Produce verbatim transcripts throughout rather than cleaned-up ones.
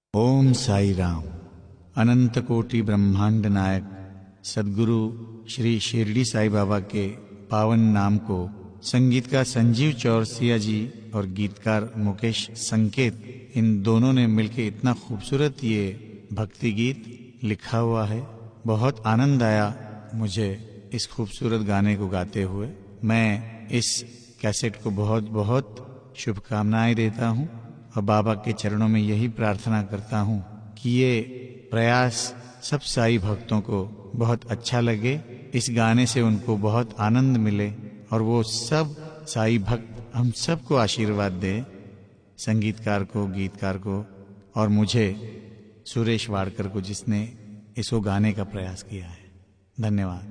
ओम साई राम। अनंत कोटि ब्रह्मांड नायक सद्गुरु श्री शिरडी साई बाबा के पावन नाम को संगीतकार संजीव चौरसिया जी और गीतकार मुकेश संकेत, इन दोनों ने मिलकर इतना खूबसूरत ये भक्ति गीत लिखा हुआ है। बहुत आनंद आया मुझे इस खूबसूरत गाने को गाते हुए। मैं इस कैसेट को बहुत बहुत शुभकामनाएं देता हूँ और बाबा के चरणों में यही प्रार्थना करता हूँ कि ये प्रयास सब साई भक्तों को बहुत अच्छा लगे, इस गाने से उनको बहुत आनंद मिले और वो सब साई भक्त हम सबको आशीर्वाद दे, संगीतकार को, गीतकार को और मुझे सुरेश वाडकर को, जिसने इसको गाने का प्रयास किया है। धन्यवाद।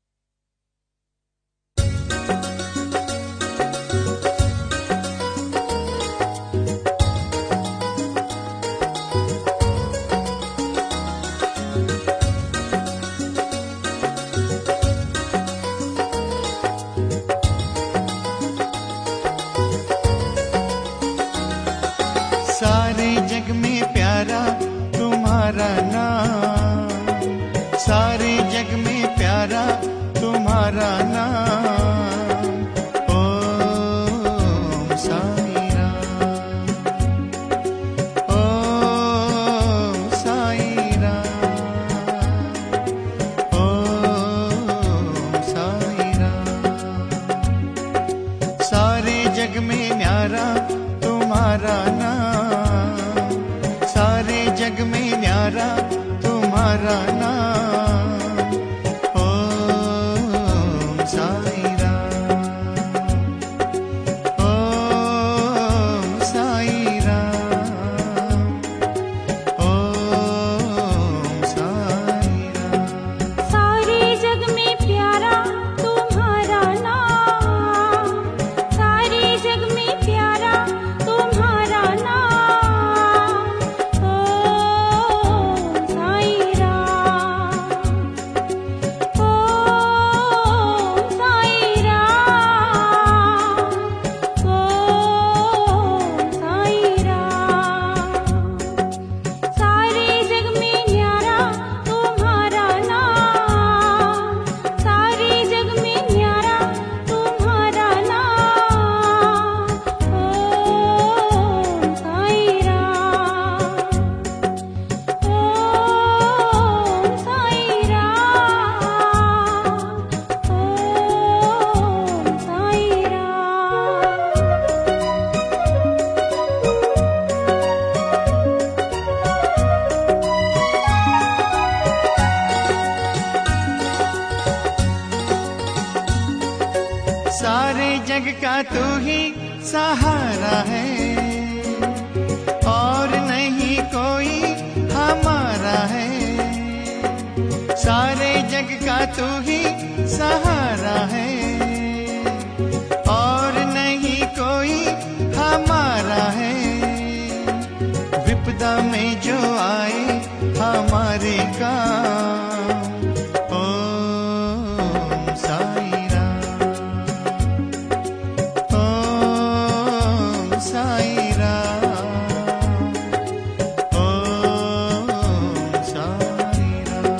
सारे जग में प्यारा तुम्हारा नाम, सारे जग में प्यारा तुम्हारा नाम। ओम साई राम, ओम साई राम, ओम साई राम। सारे जग में न्यारा तुम्हारा नाम, सारे जग में न्यारा तुम्हारा नाम। ओम साई राम, ओम साई राम, ओम साई राम। सारे जग में प्यारा तुम्हारा नाम, सारे जग में प्यारा तुम्हारा नाम। ओम साई राम, ओम साई राम, ओम साई राम। सारे जग में न्यारा तुम्हारा नाम, सारे जग में न्यारा तुम्हारा नाम। ओम साई राम, ओम साई राम, ओम साई सारे जग का तू ही सहारा है और नहीं कोई हमारा है। सारे जग का तू ही सहारा है और नहीं कोई हमारा है। विपदा में जो आए हमारे काम। ओम साई राम, ओम साई राम, ओम साई राम।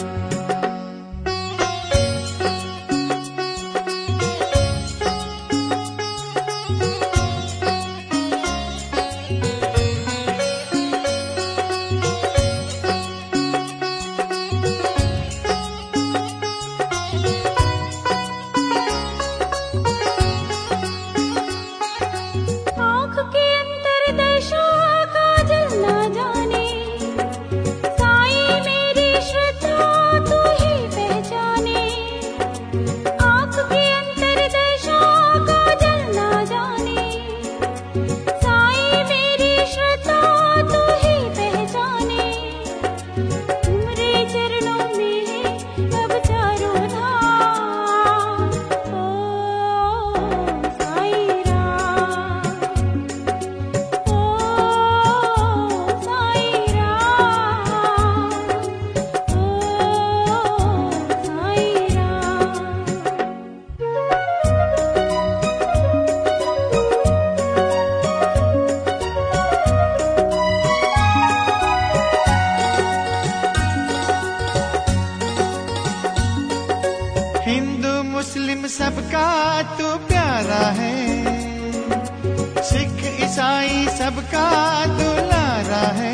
सबका दुलारा है,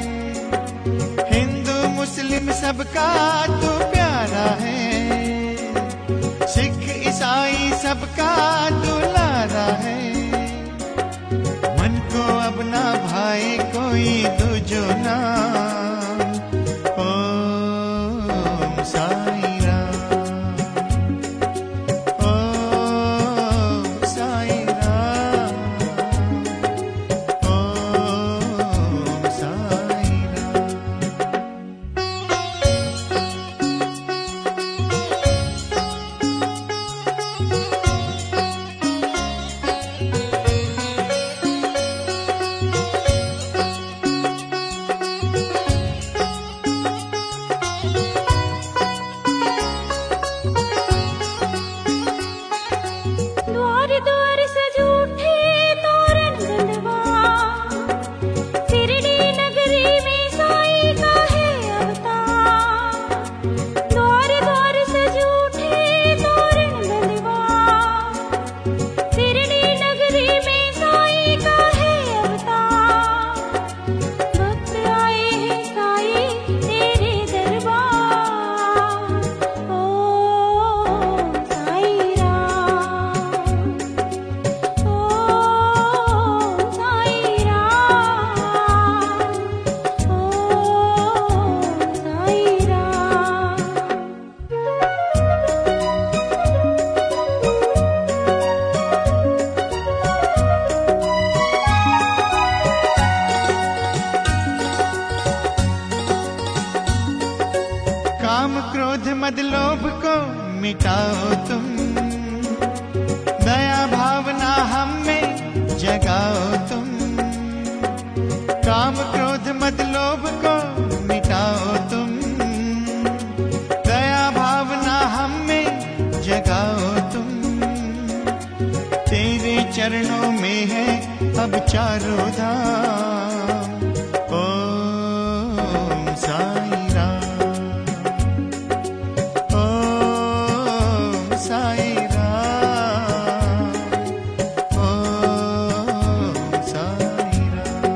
हिंदू मुस्लिम सबका तू प्यारा है, सिख ईसाई सबका दुलारा है। मन को अब ना भाए कोई दूजो नाम, ओम साई राम, ओम साई राम, ओम साई राम। द्वार द्वार सज उठे तोरण बंधवा, शिरडी नगरी में साईं का है अवतार। द्वार द्वार सज उठे तोरण बंधवा, शिरडी नगरी में साईं का है अवतार। भक्त आए हैं साईं तेरे दरबार, ओम साईं राम, ओम साईं राम, ओम साईं राम। काम क्रोध मद लोभ को मिटाओ तुम, दया भावना हम में जगाओ तुम। काम क्रोध मद लोभ को मिटाओ तुम, दया भावना हम में जगाओ तुम। तेरे चरणों में है अब चारों धाम, ओम साई राम, ओम साई राम, ओम साई राम।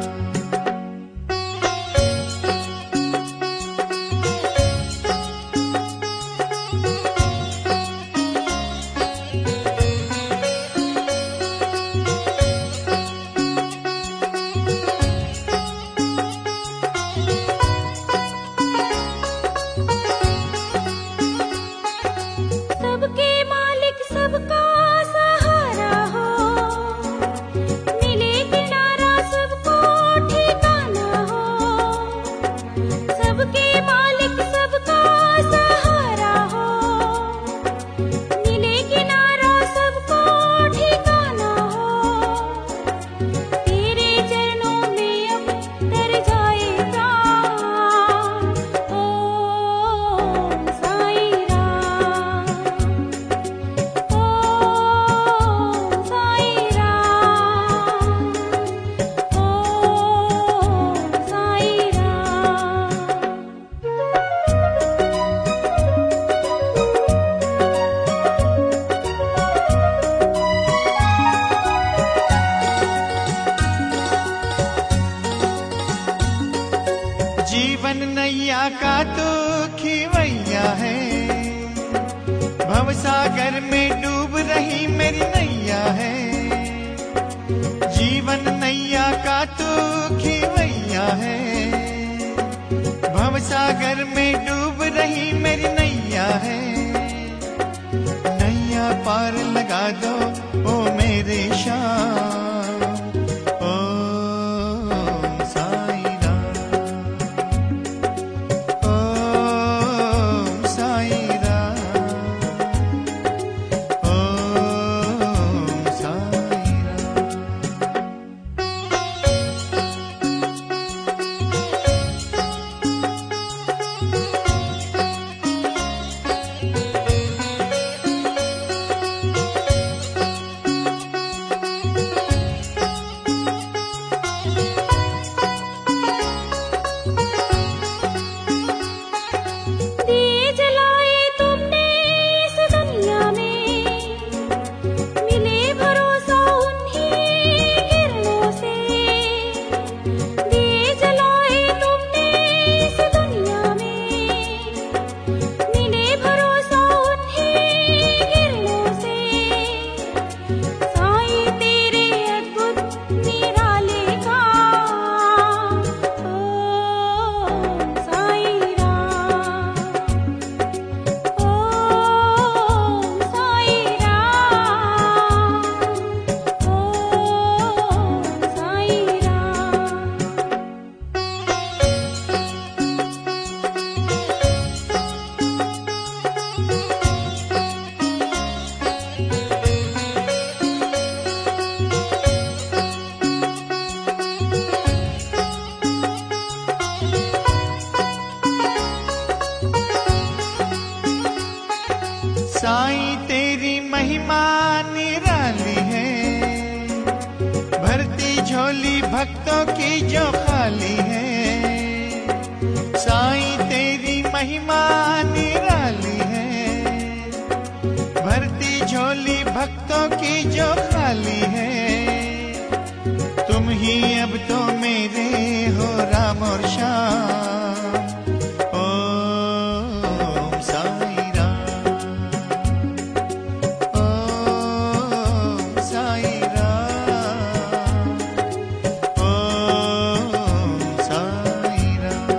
सबके मालिक सबका सहारा हो, मिले किनारा सबको ठिकाना हो। सबके मालिक सबका सहारा हो, मिले किनारा सबको ठिकाना हो। तेरे चरणों में अब तर जाए प्राण, ओम साईं राम, ओम साईं राम, ओम साईं राम। जीवन नैया का तो खिवैया है, भवसागर में डूब रही मेरी नैया है। जीवन नैया का तो खिवैया है, भवसागर में डूब रही मेरी नैया है। नैया पार लगा दो ओ मेरे श्याम, ओम साई राम, ओम साई राम, ओम साई राम। झोली भक्तों की जो खाली है, साईं तेरी महिमा निराली है। भरती झोली भक्तों की जो खाली है, तुम ही अब तो मेरे हो राम और श्याम। ओम साईं राम, ओम साईं राम, ओम साईं राम।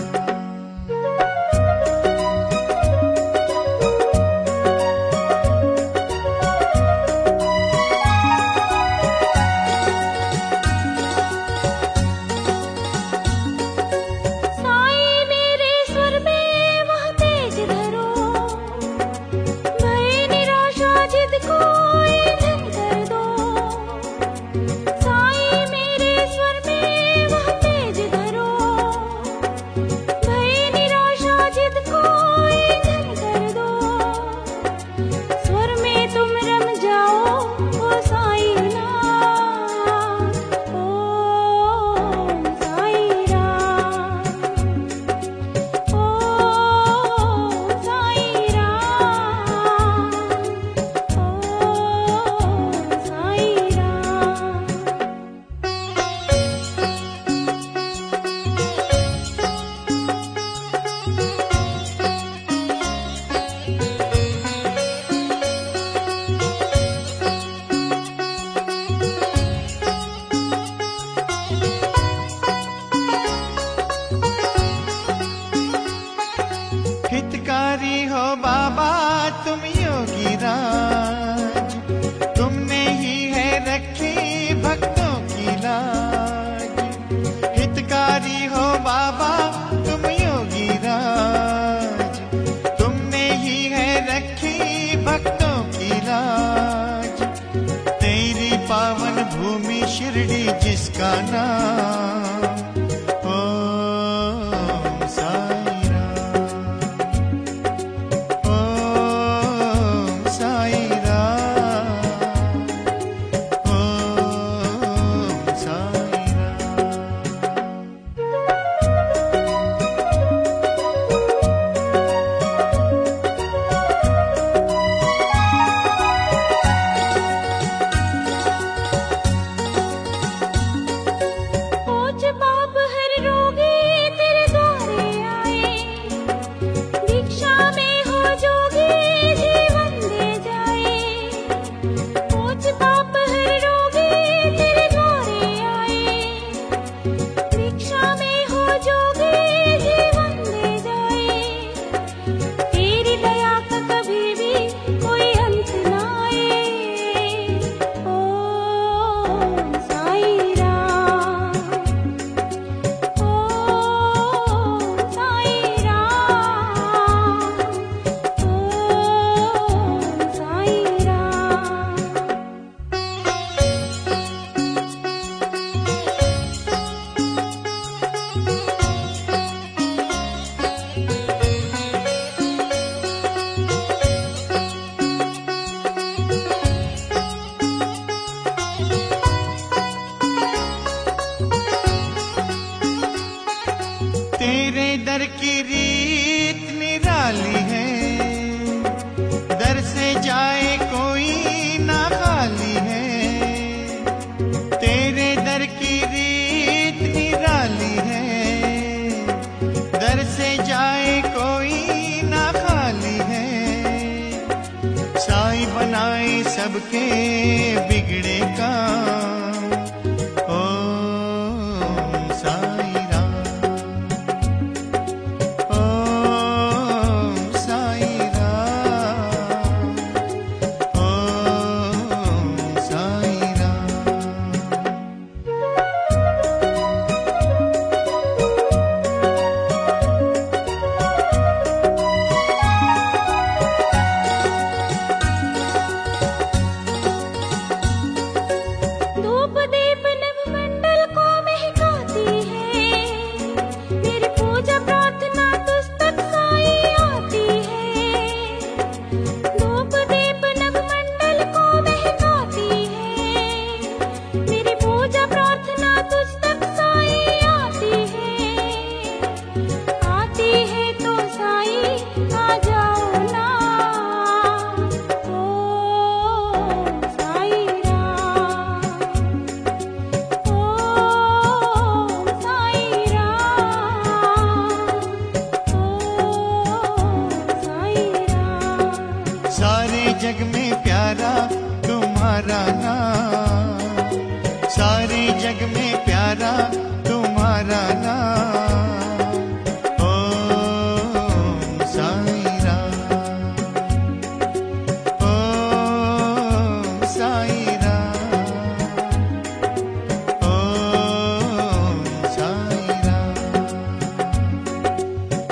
साईं मेरे स्वर में वह तेज धरो, भय निराशा जिद को ईंधन कर दो। साईं मेरे स्वर में वह तेज धरो, भय निराशा जिद को ईंधन कर दो। स्वर में तुम रम जाओ ओ साईं नाम। ओम साईं राम, ओम साईं राम, ओम साईं राम। हितकारी हो बाबा तुम योगी राज, तुमने ही है रखी भक्तों की लाज। हितकारी हो बाबा तुम योगी राज, तुमने ही है रखी भक्तों की लाज। तेरी पावन भूमि शिरडी जिसका नाम। ओम साईं राम, ओम साईं राम, ओम साईं राम। पूज पाप हर रोगी तेरे द्वारे आए, भिक्षा में हो जोगी जीवन दे जाए। पूज पाप हर रोगी तेरे द्वारे आए, भिक्षा में हो जोगी जीवन दे जाए। तेरी दया का कभी भी कोई अंत ना आए। ओम साईं राम, ओम साईं राम, ओम साईं राम। तेरे दर की रीत निराली है, दर से जाए कोई ना खाली है। तेरे दर की रीत निराली है, दर से जाए कोई ना खाली है। साईं बनाए सबके बिगड़े काम। ओम साईं राम, ओम साईं राम,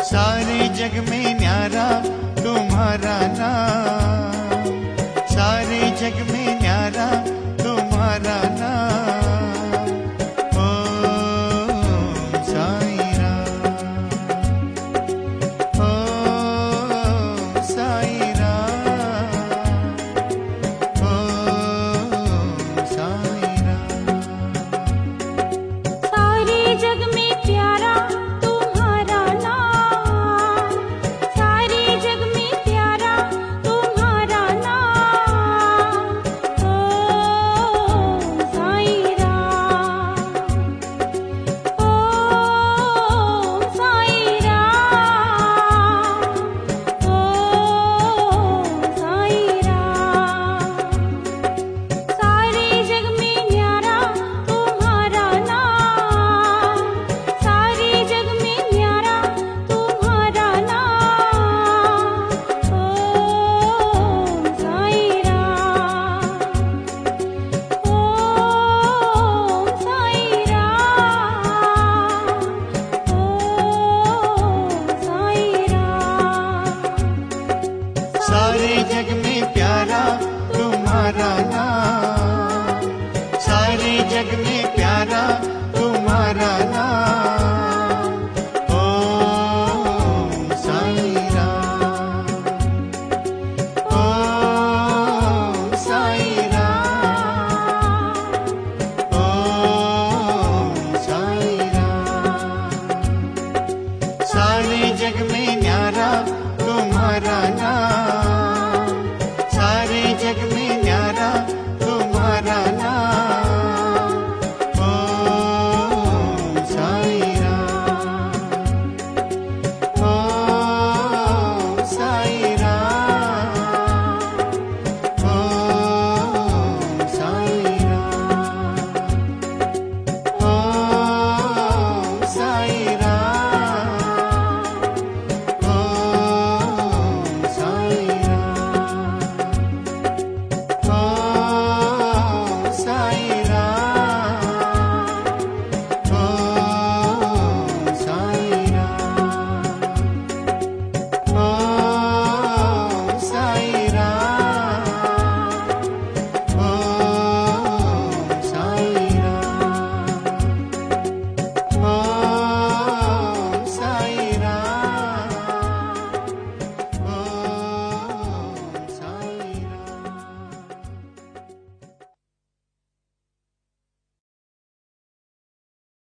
सारे जग में न्यारा तुम्हारा नाम।